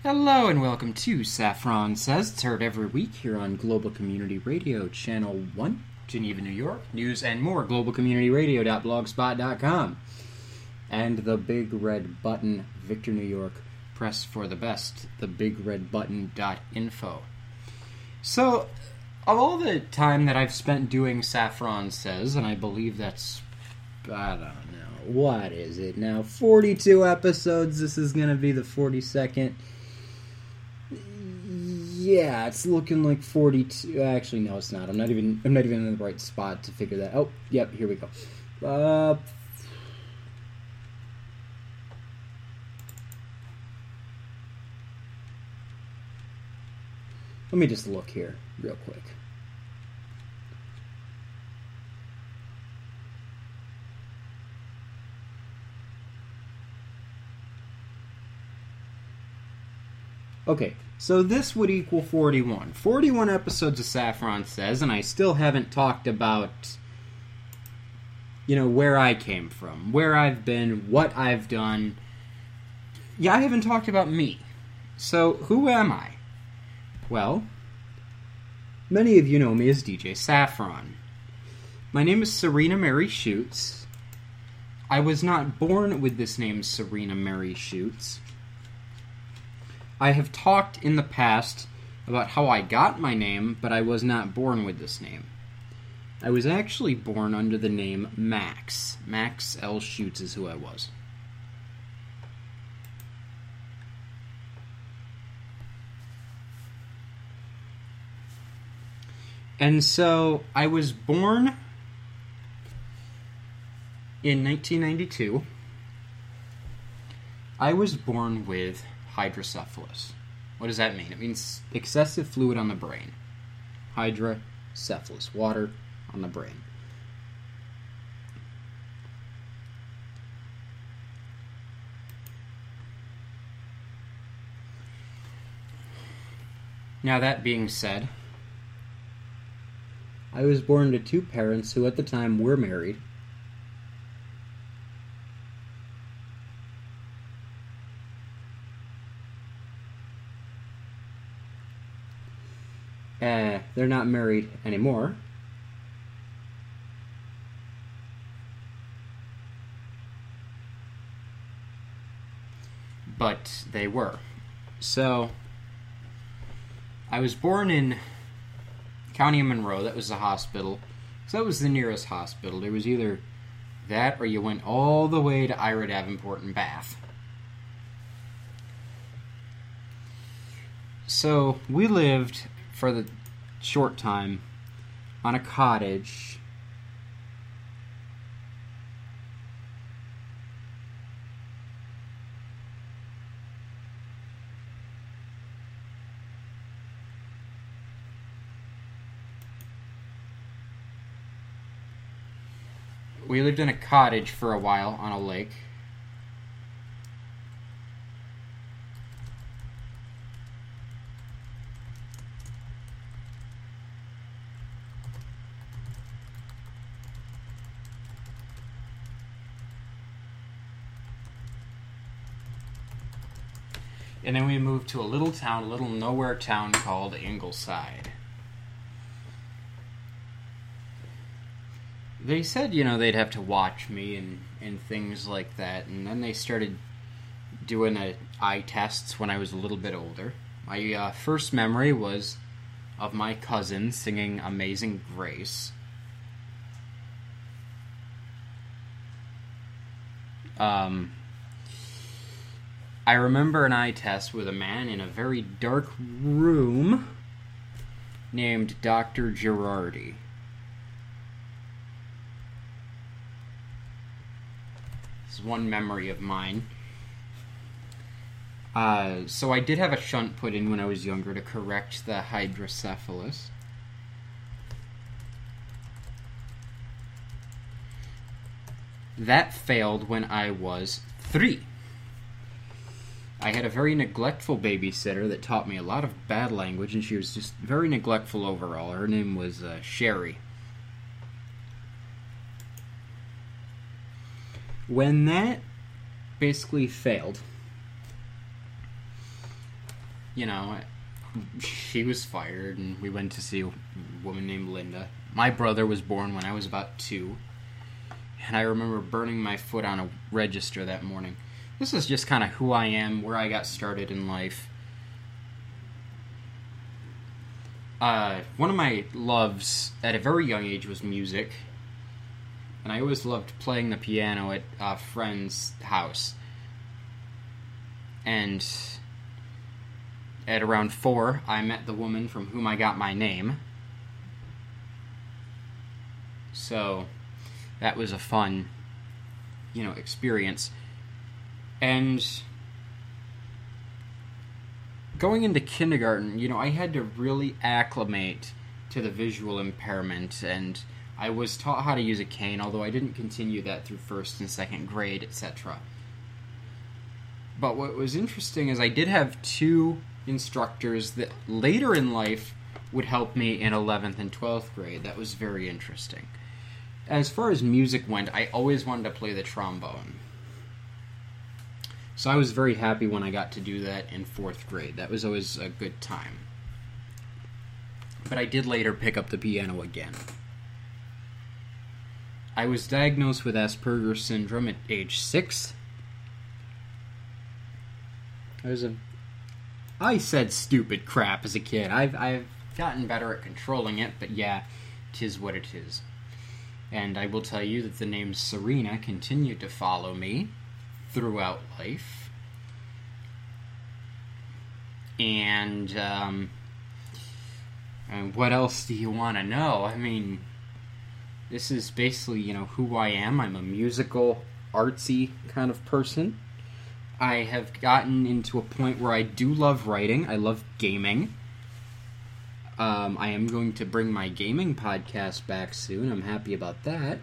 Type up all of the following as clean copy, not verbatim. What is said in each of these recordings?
Hello and welcome to Saffron Says. It's heard every week here on Global Community Radio, Channel 1, Geneva, New York. News and more, globalcommunityradio.blogspot.com. And the Big Red Button, Victor, New York, Press for the Best, thebigredbutton.info. So, of all the time that I've spent doing Saffron Says, and I believe that's, I don't know, what is it now, 42 episodes, this is going to be the 42nd. Yeah, it's looking like 42. Actually, no, it's not. I'm not even in the right spot to figure that. Oh, yep, here we go. Let me just look here real quick. Okay, so this would equal 41. 41 episodes of Saffron Says, and I still haven't talked about, where I came from, where I've been, what I've done. Yeah, I haven't talked about me. So, who am I? Well, many of you know me as DJ Saffron. My name is Serena Mary Schutz. I was not born with this name, Serena Mary Schutz. I have talked in the past about how I got my name, but I was not born with this name. I was actually born under the name Max. Max L. Schutz is who I was. And so, I was born in 1992. I was born with hydrocephalus. What does that mean? It means excessive fluid on the brain. Hydrocephalus, water on the brain. Now, that being said, I was born to two parents who at the time were married. They're not married anymore. But they were. So, I was born in County of Monroe. That was the hospital. So that was the nearest hospital. There was either that or you went all the way to Ira Davenport and Bath. So, we lived for the short time on a cottage we lived in a cottage for a while on a lake. And then we moved to a little nowhere town called Ingleside. They said, they'd have to watch me and things like that. And then they started doing eye tests when I was a little bit older. My first memory was of my cousin singing Amazing Grace. I remember an eye test with a man in a very dark room named Dr. Girardi. This is one memory of mine. So I did have a shunt put in when I was younger to correct the hydrocephalus. That failed when I was 3. I had a very neglectful babysitter that taught me a lot of bad language, and she was just very neglectful overall. Her name was Sherry. When that basically failed, she was fired, and we went to see a woman named Linda. My brother was born when I was about 2, and I remember burning my foot on a register that morning. This is just kind of who I am, where I got started in life. One of my loves at a very young age was music, and I always loved playing the piano at a friend's house. And at around 4, I met the woman from whom I got my name. So that was a fun, experience. And going into kindergarten, I had to really acclimate to the visual impairment, and I was taught how to use a cane, although I didn't continue that through 1st and 2nd grade, etc. But what was interesting is I did have 2 instructors that later in life would help me in 11th and 12th grade. That was very interesting. As far as music went, I always wanted to play the trombone. So I was very happy when I got to do that in 4th grade. That was always a good time. But I did later pick up the piano again. I was diagnosed with Asperger's syndrome at age 6. I said stupid crap as a kid. I've gotten better at controlling it, but yeah, 'tis what it is. And I will tell you that the name Serena continued to follow me throughout life. And what else do you want to know? I mean, this is basically, who I am. I'm a musical, artsy kind of person. I have gotten into a point where I do love writing. I love gaming. I am going to bring my gaming podcast back soon. I'm happy about that.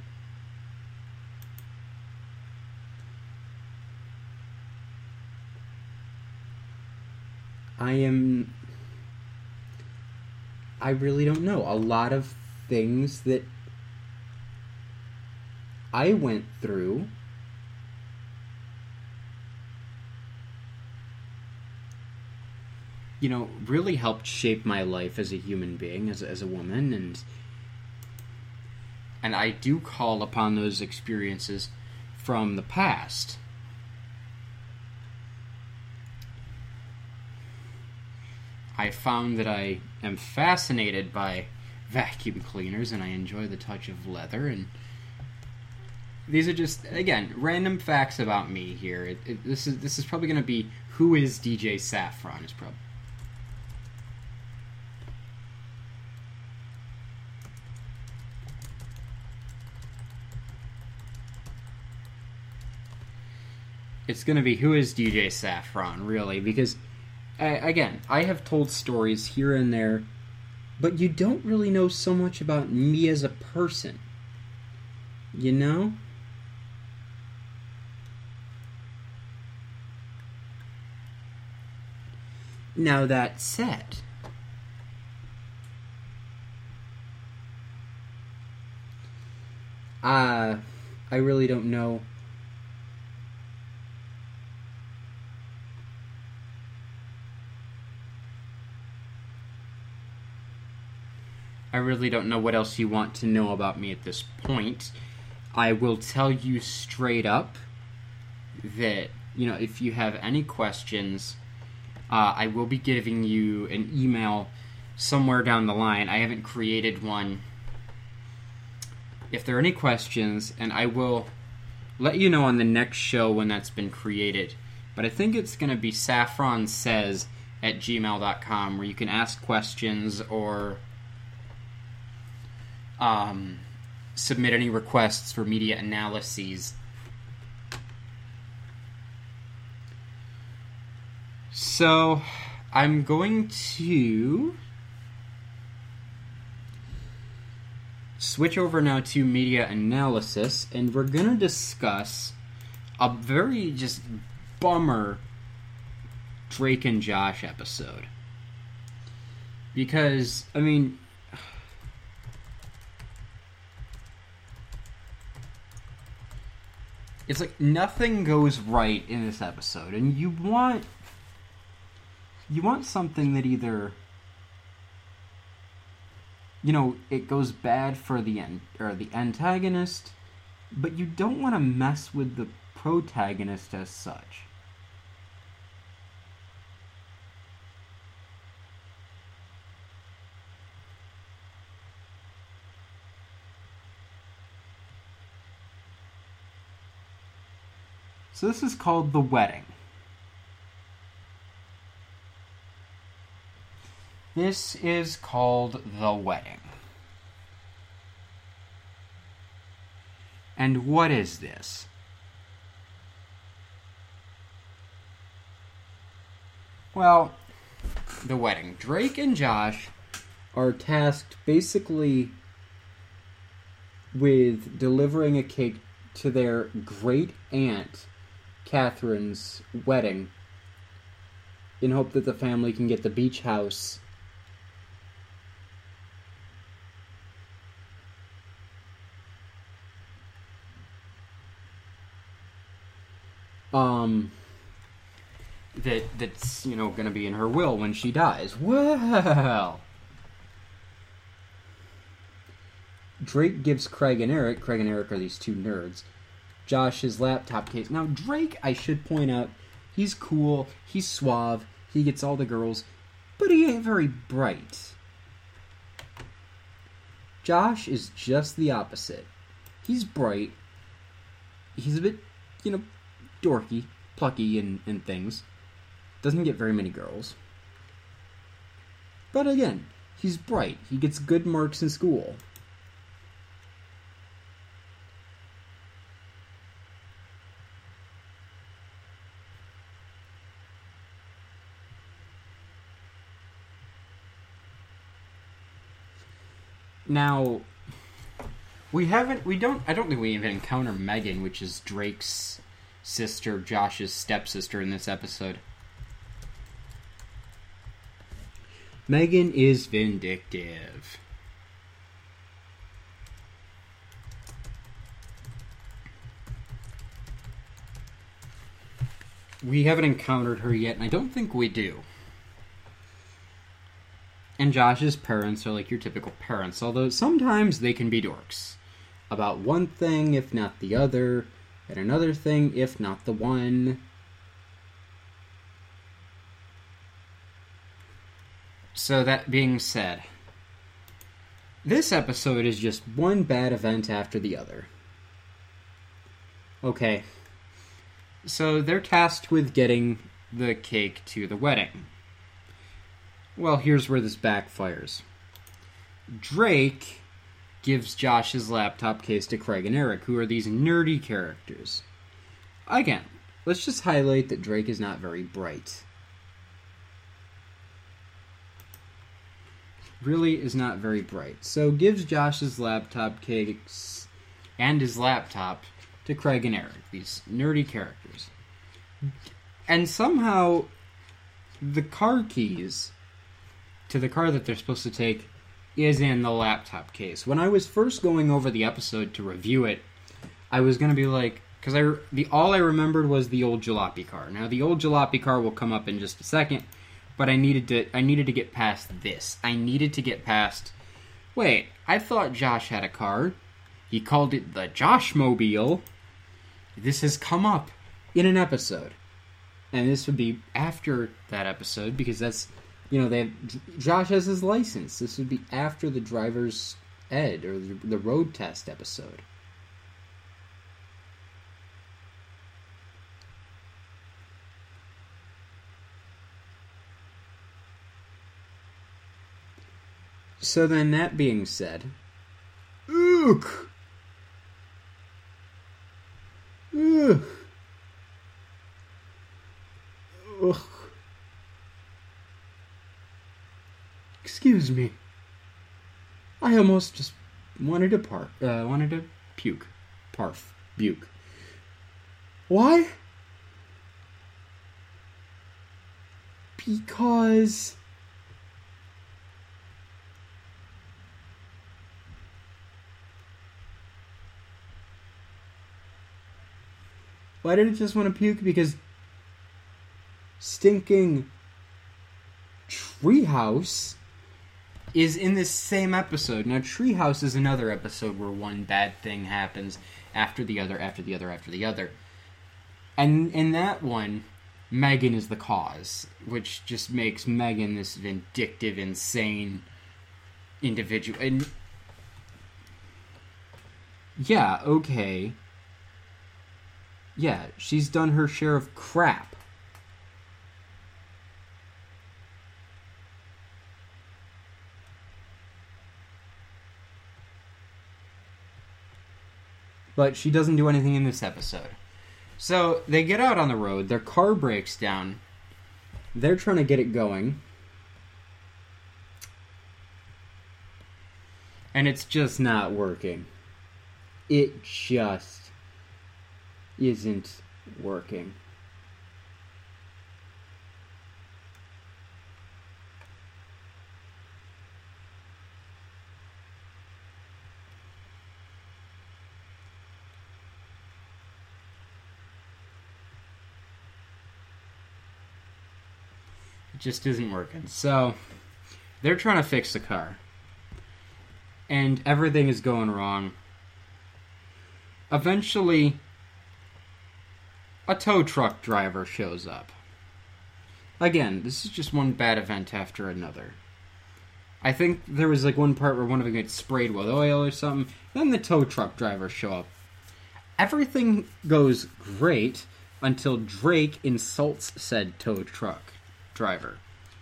I really don't know. A lot of things that I went through really helped shape my life as a human being, as a woman, and I do call upon those experiences from the past. I found that I am fascinated by vacuum cleaners, and I enjoy the touch of leather, and these are just, again, random facts about me here. This is probably going to be, who is DJ Saffron? Is probably. It's going to be, who is DJ Saffron, really, because, again, I have told stories here and there, but you don't really know so much about me as a person, Now, that said, I really don't know what else you want to know about me at this point. I will tell you straight up that, if you have any questions, I will be giving you an email somewhere down the line. I haven't created one. If there are any questions, and I will let you know on the next show when that's been created. But I think it's going to be saffronsays@gmail.com, where you can ask questions or submit any requests for media analyses. So, I'm going to switch over now to media analysis, and we're going to discuss a very just bummer Drake and Josh episode. Because, it's like nothing goes right in this episode, and you want You want something that either, it goes bad for the antagonist, but you don't want to mess with the protagonist as such. So this is called The Wedding. This is called The Wedding. And what is this? Well, The Wedding. Drake and Josh are tasked basically with delivering a cake to their great aunt Catherine's wedding in hope that the family can get the beach house that's gonna be in her will when she dies. Well, Drake gives Craig and Eric are these two nerds, Josh's laptop case. Now, Drake, I should point out, he's cool, he's suave, he gets all the girls, but he ain't very bright. Josh is just the opposite. He's bright, he's a bit, dorky, plucky, and things. Doesn't get very many girls. But again, he's bright, he gets good marks in school. Now, I don't think we even encounter Megan, which is Drake's sister, Josh's stepsister in this episode. Megan is vindictive. We haven't encountered her yet, and I don't think we do. And Josh's parents are like your typical parents, although sometimes they can be dorks. About one thing, if not the other, and another thing, if not the one. So that being said, this episode is just one bad event after the other. Okay, so they're tasked with getting the cake to the wedding. Well, here's where this backfires. Drake gives Josh's laptop case to Craig and Eric, who are these nerdy characters. Again, let's just highlight that Drake is not very bright. Really is not very bright. So gives Josh's laptop case and his laptop to Craig and Eric, these nerdy characters. And somehow the car keys to the car that they're supposed to take is in the laptop case. When I was first going over the episode to review it, I was going to be like, because all I remembered was the old jalopy car. Now, the old jalopy car will come up in just a second, but I needed to get past this. I needed to get past, wait, I thought Josh had a car. He called it the Joshmobile. This has come up in an episode. And this would be after that episode, because that's, Josh has his license. This would be after the driver's ed, or the road test episode. So then, that being said, Ugh. Excuse me. I almost just wanted to puke. Parf. Buke. Why? Because why did it just want to puke? Because stinking Treehouse is in this same episode. Now, Treehouse is another episode where one bad thing happens after the other, after the other, after the other. And in that one, Megan is the cause, which just makes Megan this vindictive, insane individual. And yeah, okay. Yeah, she's done her share of crap. But she doesn't do anything in this episode. So, they get out on the road, their car breaks down, they're trying to get it going, and it's just not working. It just isn't working. It just isn't working. So, they're trying to fix the car. And everything is going wrong. Eventually, a tow truck driver shows up. Again, this is just one bad event after another. I think there was like one part where one of them gets sprayed with oil or something. Then the tow truck drivers show up. Everything goes great until Drake insults said tow truck driver.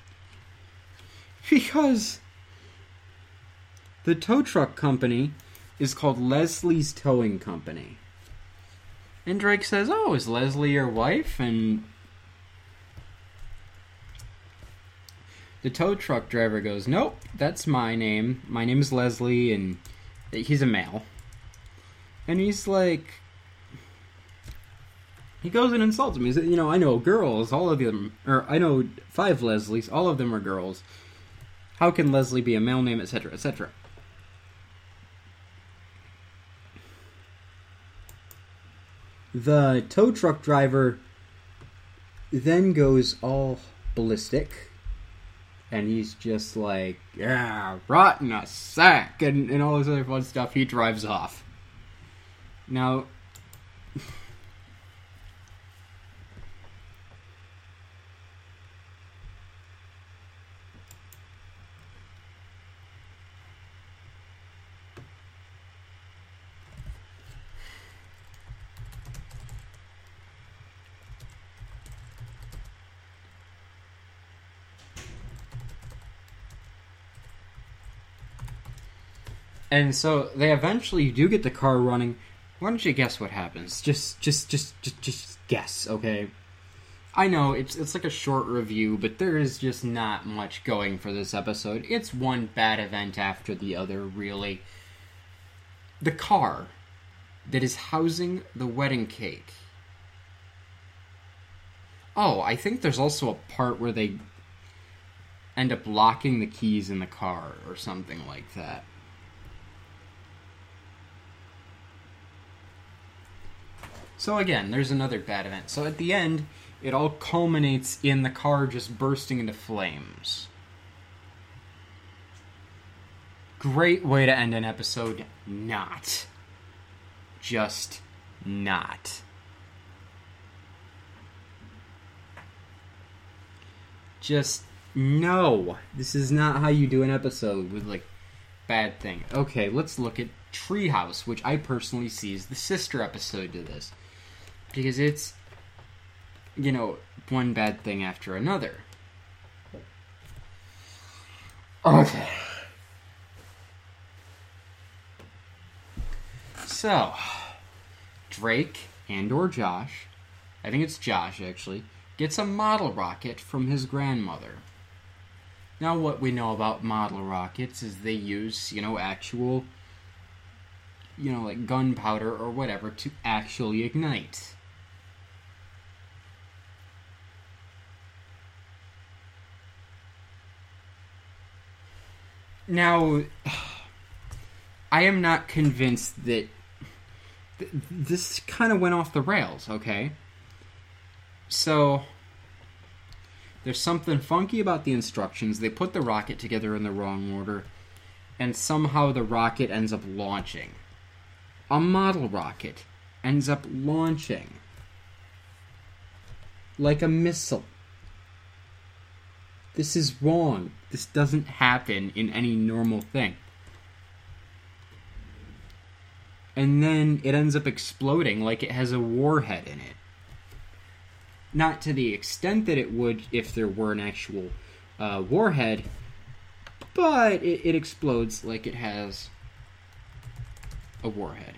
Because the tow truck company is called Leslie's Towing Company. And Drake says, "Oh, is Leslie your wife?" And the tow truck driver goes, "Nope, that's my name. My name is Leslie," and he's a male. And he's like, he goes and insults him. He says, "I know girls, all of them, or I know 5 Leslies, all of them are girls. How can Leslie be a male name, etc., etc.?" The tow truck driver then goes all ballistic, and he's just like, "Yeah, rot in a sack," and all this other fun stuff. He drives off. Now, and so they eventually do get the car running. Why don't you guess what happens? Just guess, okay? I know it's like a short review, but there is just not much going for this episode. It's one bad event after the other, really. The car that is housing the wedding cake. Oh, I think there's also a part where they end up locking the keys in the car or something like that. So again, there's another bad event. So at the end, it all culminates in the car just bursting into flames. Great way to end an episode. Not. Just not. Just no. This is not how you do an episode with, like, bad thing. Okay, let's look at Treehouse, which I personally see as the sister episode to this. Because it's, one bad thing after another. Okay. So, Drake and/or Josh, I think it's Josh actually, gets a model rocket from his grandmother. Now, what we know about model rockets is they use, actual, like gunpowder or whatever to actually ignite. Now, I am not convinced that this kind of went off the rails, okay? So, There's something funky about the instructions. They put the rocket together in the wrong order, and somehow the rocket ends up launching. A model rocket ends up launching like a missile. This is wrong. This doesn't happen in any normal thing. And then it ends up exploding like it has a warhead in it. Not to the extent that it would if there were an actual warhead, but it explodes like it has a warhead.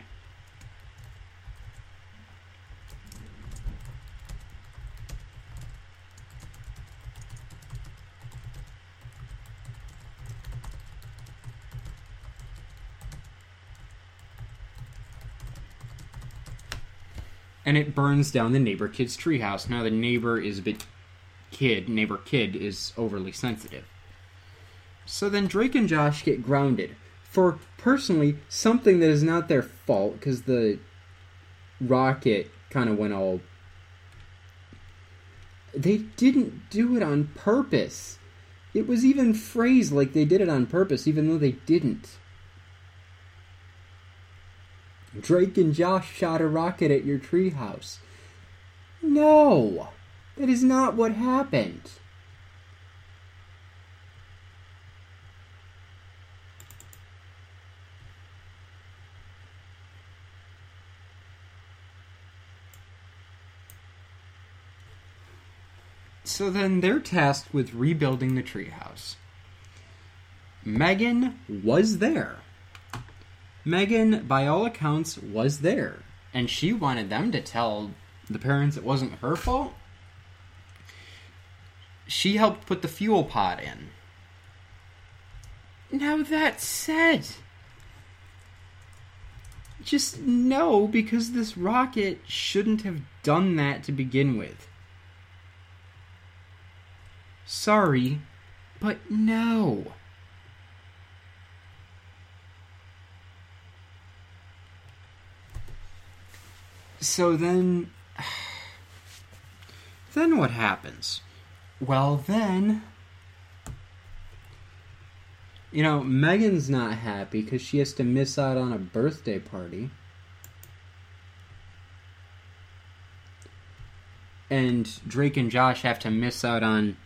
And it burns down the neighbor kid's treehouse. Now the neighbor is a bit neighbor kid is overly sensitive. So then Drake and Josh get grounded for, personally, something that is not their fault, because the rocket kind of went all... They didn't do it on purpose. It was even phrased like they did it on purpose, even though they didn't. Drake and Josh shot a rocket at your treehouse. No! That is not what happened. So then they're tasked with rebuilding the treehouse. Megan was there. Megan, by all accounts, was there. And she wanted them to tell the parents it wasn't her fault. She helped put the fuel pod in. Now that said, just no, because this rocket shouldn't have done that to begin with. Sorry, but no. So then what happens? Well, then, Megan's not happy because she has to miss out on a birthday party. And Drake and Josh have to miss out on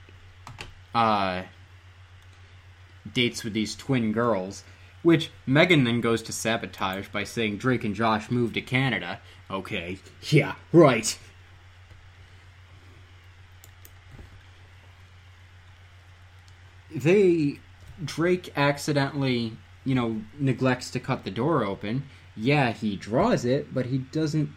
dates with these twin girls, which Megan then goes to sabotage by saying Drake and Josh moved to Canada. Okay, yeah, right. Drake accidentally, neglects to cut the door open. Yeah, he draws it, but he doesn't...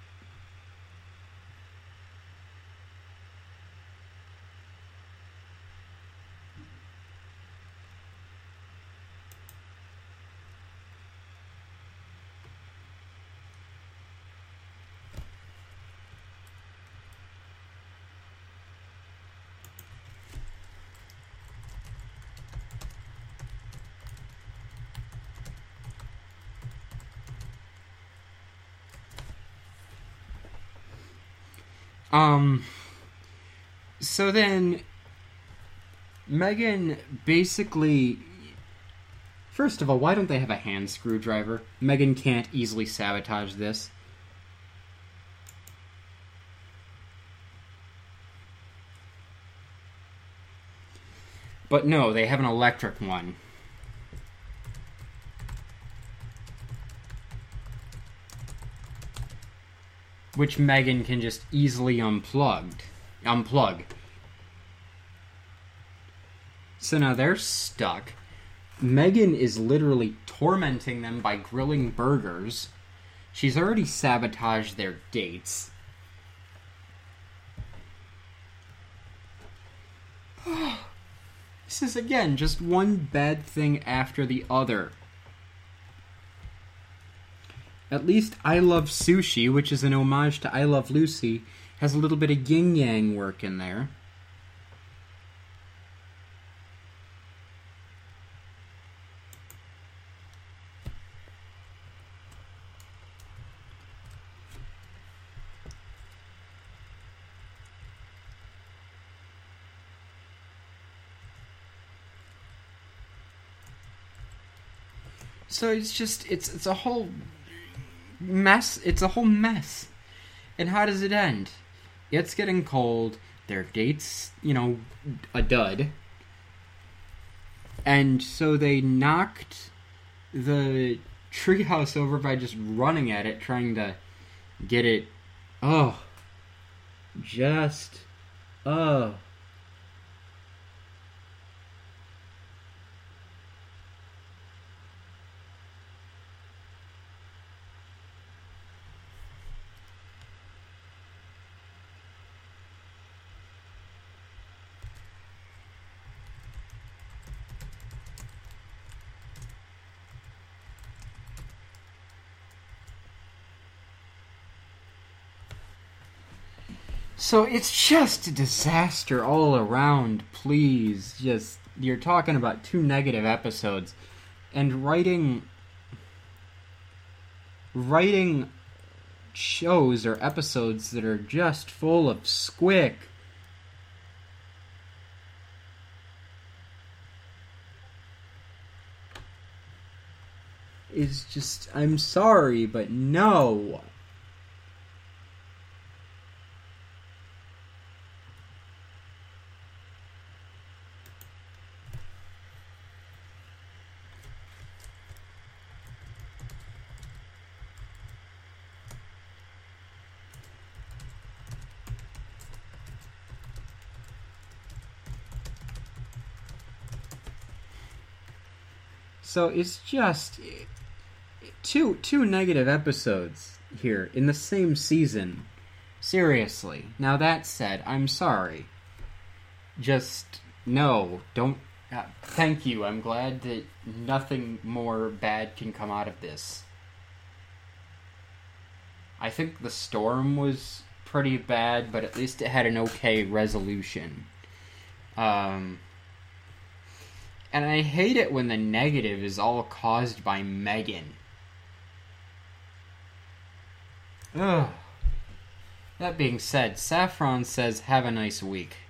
So then, Megan basically... First of all, why don't they have a hand screwdriver? Megan can't easily sabotage this. But no, they have an electric one. Which Megan can just easily unplug. So now they're stuck. Megan is literally tormenting them by grilling burgers. She's already sabotaged their dates. This is, again, just one bad thing after the other. At least I Love Sushi, which is an homage to I Love Lucy, has a little bit of yin-yang work in there. So it's just it's a whole mess. It's a whole mess. And how does it end? It's getting cold. Their date's, a dud. And so they knocked the treehouse over by just running at it, trying to get it. Oh. Just. Oh. So it's just a disaster all around, please. Just, you're talking about 2 negative episodes. And writing shows or episodes that are just full of squick. Is just, I'm sorry, but no. So it's just two negative episodes here in the same season. Seriously. Now that said, I'm sorry. Just no, don't. Thank you. I'm glad that nothing more bad can come out of this. I think the storm was pretty bad, but at least it had an okay resolution. And I hate it when the negative is all caused by Megan. Ugh. That being said, Saffron says, have a nice week.